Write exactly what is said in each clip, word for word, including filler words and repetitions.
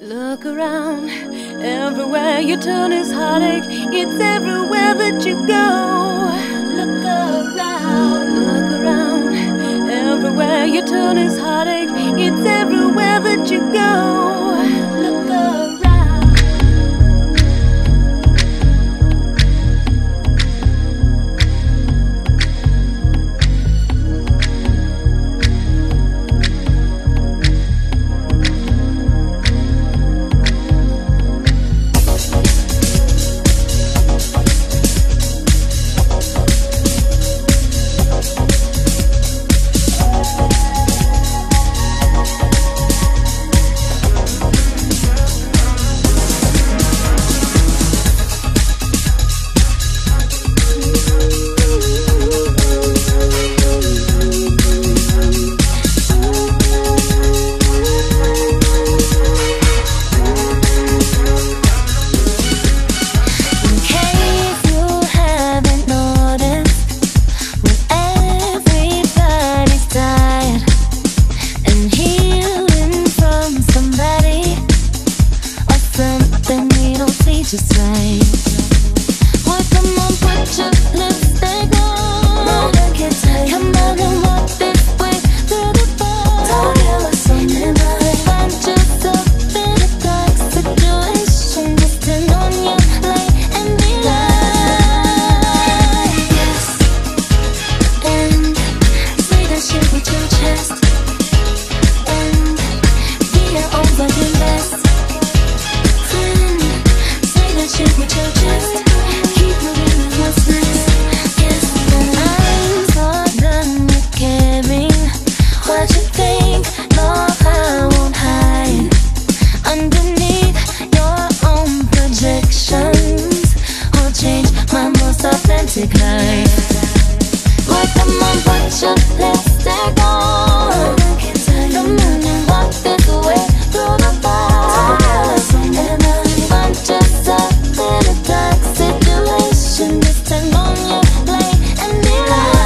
Look around, everywhere you turn is heartache. It's everywhere that you go. Look around, look around, everywhere you turn is heartache. It's everywhere that you go. Look around. Just right. Well, come on, put your lipstick on. No one can take. Come on and walk this way through the bar. Don't get lost on the night. Find yourself in a dark situation. Just turn on your light and be like, yes. And say that shit with your chest. And be over your best. Shit with your chest, keep moving with what's next. Yes, when I'm so done with caring what you think, no, I won't hide underneath your own projections or change my most authentic life. Well, come on, put your lipstick on. Come on and walk this way through the bar. And I find yourself in a dark situation. Just turn on your light and be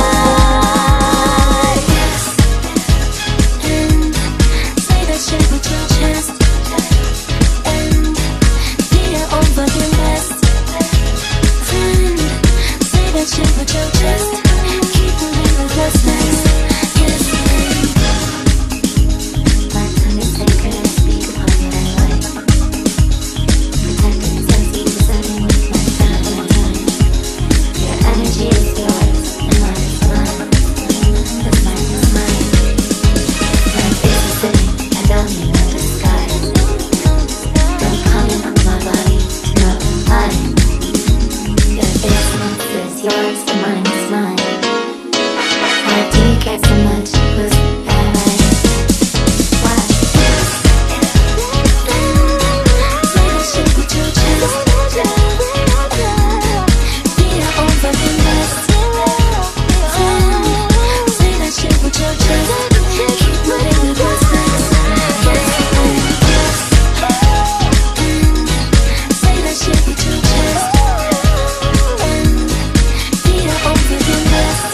like, yes. And say that shit with your chest. And be over your best. And say that shit with your chest. Keep moving with what's next. Yes, babe. My tongue is sacred, I speak upon it anyway. Protected and sensitive, deserving with my time and time. Your energy is yours, and mine is mine. But mine is mine. My face is sitting, I don't need no disguise. Don't comment on my body, no lie. Your business is yours, and mine is mine. Why do you care so much? Was that right? Why? Say that shit with your chest. Be over your best. Say that shit with your chest. Keep moving with what's next. Say that shit with your chest. Be over your best.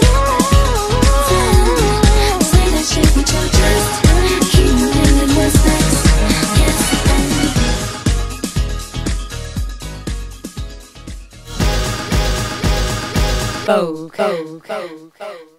Say that shit with your chest. Keep moving with what's next. Yes, Go, go, go, go.